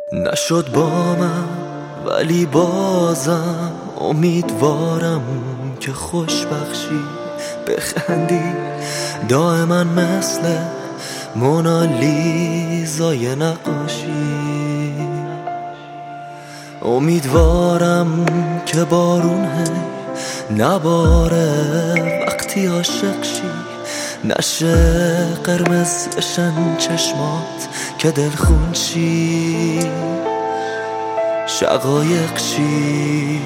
نشد با من ولی بازم امیدوارم که خوش بخشی، بخندی دائما مثل مونالیزای نقاشی. امیدوارم که بارون نباره وقتی عاشق شی، نشه قرمز بشن چشمات که دلخون شی، شقایق شی.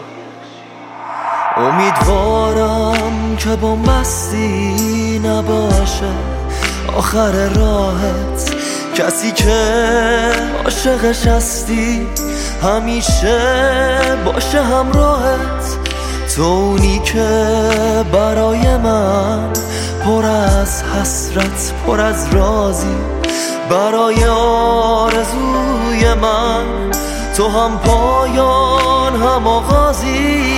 امیدوارم که با مستی نباشه آخر راهت، کسی که عاشقش هستی همیشه باشه همراهت. تو اونی که برای من پر از حسرت، پر از رازی، برای آرزوی من تو هم پایان هم آغازی.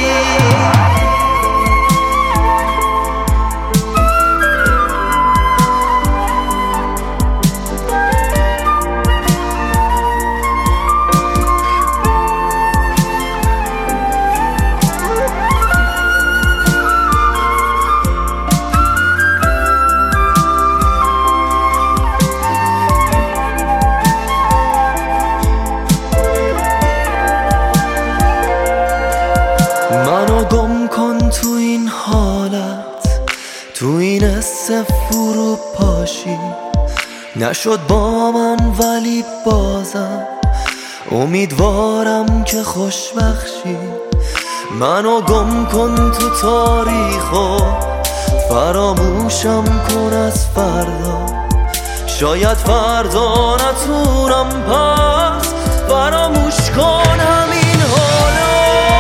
منو گم کن تو این حالت، تو این حس فرو پاشی. نشد با من ولی بازم امیدوارم که خوش بخشی. منو گم کن تو تاریخ و فراموشم کن از فردا. شاید فردا نتونم پس فراموش کن همین حالا.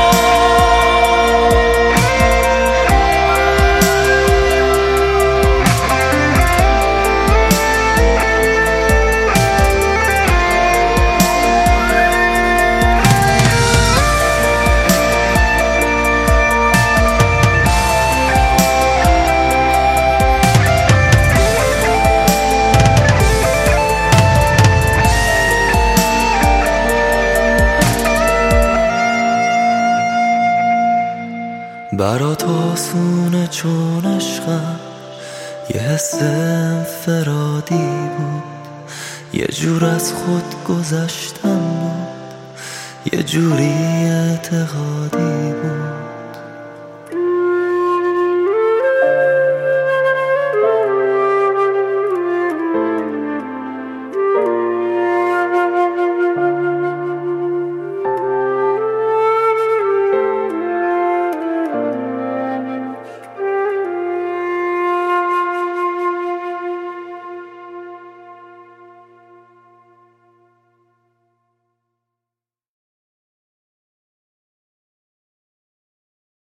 برات آسونه چون عشقم یه حس انفرادی بود، یه جور از خود گذشتن بود، یه جوری اعتقادی بود.